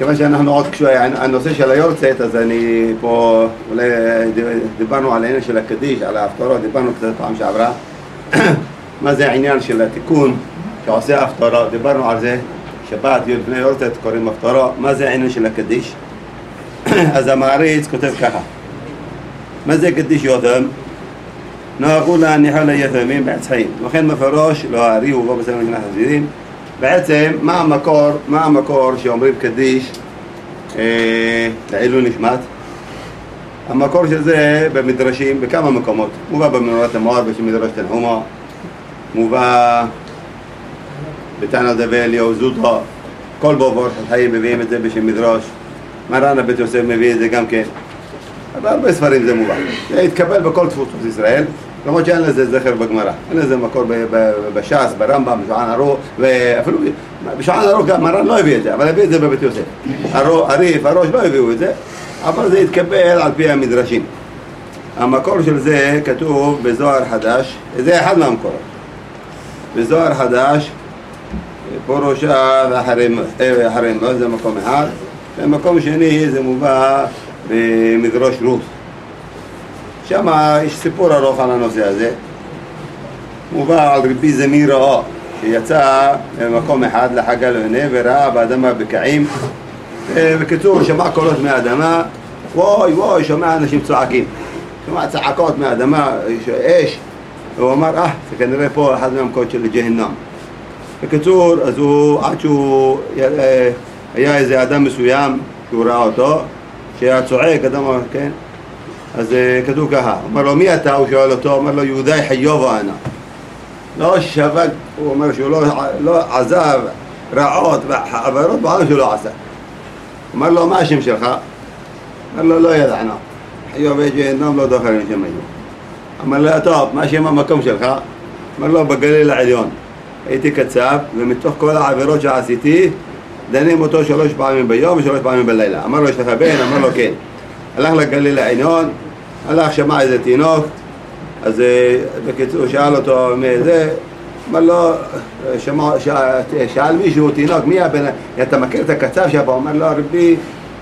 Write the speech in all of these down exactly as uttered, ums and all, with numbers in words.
כיוון שאנחנו עוד קשור, הנושא של היורצת, אז אני פה, אולי דיברנו על העניין של הקדיש, על ההפטרות, דיברנו קצת פעם שעברה. מה זה העניין של התיקון שעושה הפטרות, דיברנו על זה, שבת לפני יורצת קוראים הפטרות, מה זה העניין של הקדיש? אז המעריץ כותב ככה, מה זה קדיש יותם? נהגו להניחה ליתומים בעץ חיים, לכן מפרוש לא הארי ובו בסדר מבחינת חסידים. בעצם מה המקור, מה המקור שאומרים קדיש אה, לעילוי נשמת? המקור של זה במדרשים בכמה מקומות, מובא במנורת המאור בשמדרש תנחומא, מובא בתנא דבי אליהו זוטרא, כל בו חיים מביאים את זה בשם מדרש, מרן הבית יוסף מביא את זה גם כן, אבל הרבה ספרים זה מובא, זה התקבל בכל תפוצות ישראל, למרות שאין לזה זכר בגמרא, אין לזה מקור בש"ס, ברמב"ם, בשולחן ערוך, ואפילו בשולחן ערוך גם מרן לא הביא את זה, אבל הביא את זה בבית יוסף. הריף, הראש לא הביאו את זה, אבל זה התקבל על פי המדרשים. המקור של זה כתוב בזוהר חדש, זה אחד מהמקורות. בזוהר חדש, פורושה ואחרימה, זה מקום אחד, ומקום שני זה מובא במדרש רות. שם יש סיפור ארוך על הנושא הזה, מובא על רבי זמיר ראה שיצא במקום אחד לחג אלוהינו וראה באדמה בקעים, ובקיצור שמע קולות מהאדמה, וואי וואי שומע אנשים צועקים, שומע צעקות מהאדמה, אש, והוא אמר אה זה כנראה פה אחד מהמקומות של ג'הנם. בקיצור אז הוא עד שהוא היה איזה אדם מסוים שהוא ראה אותו שהיה צועק, אדם אמר כן, אז כתוב ככה, אומר לו מי אתה? הוא שואל אותו, אומר לו יהודי חיוב אנה. לא שבק, הוא אומר שהוא לא, לא עזב רעות ועבירות בעולם שהוא לא עשה. אומר לו מה השם שלך? אומר לו לא ידענה, חיוב ג'הנם לא דוחרים שם היו. אומר לו טוב, מה שם המקום שלך? אומר לו בגליל העליון, הייתי קצב ומתוך כל העבירות שעשיתי דנים אותו שלוש פעמים ביום ושלוש פעמים בלילה. אמר לו יש לך בן? אמר לו כן. הלך לגליל העליון, הלך שמע איזה תינוק, אז בקיצור שאל אותו מי זה, אמר לו, שמע, שאל מישהו תינוק, מי הבן, אתה מכיר את הקצב שבא? אמר לו רבי,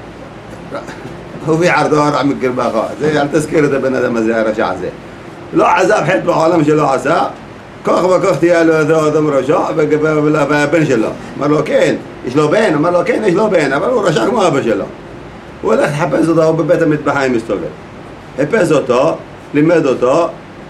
הוא וערדו הרע מקרבך, אל תזכיר את הבן אדם הזה, הרשע הזה. לא עזב חטא בעולם שלא עשה, כך וכך תהיה לו איזה אדם רשע והבן שלו. אמר לו כן, יש לו בן? אמר לו כן, יש לו בן, אבל הוא רשע כמו אבא שלו. הוא הולך לחפש אותו, הוא בבית המטבחיים מסתובב. חיפש אותו, לימד אותו,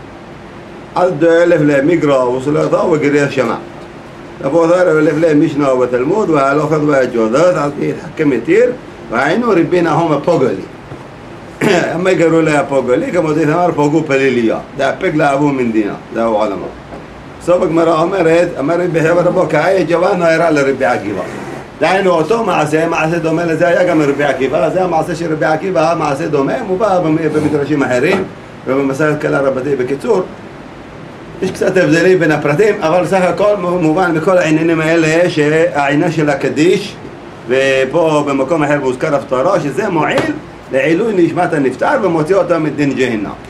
עד אלף למגרא וסולתו וגריר שמע. לבוא ת'ר אלף למשנה ובתלמוד, והלוכת והג'ודות, עד יתחכם יתיר, והיינו רבינה הום הפוגלי. אמה יגרו לה הפוגלי, כמו זה אמר פוגו פליליה. זה הפג לאבו מנדינה, זהו עולמו. בסוף הגמרא אומרת, אמר רבי חבר רבו, כעי ג'וון נערה לרבי עקיבא. דהיינו אותו מעשה, מעשה דומה לזה היה גם רבי עקיבא, זה המעשה של רבי עקיבא, מעשה דומה, מובא במדרשים אחרים ובמסכת קלה רבתי. בקיצור, יש קצת הבדלים בין הפרטים, אבל סך הכל מובן בכל העניינים האלה שהעניין של הקדיש, ופה במקום אחר מוזכר הפטרה, שזה מועיל לעילוי נשמת הנפטר ומוציא אותה מדין ג'הנם.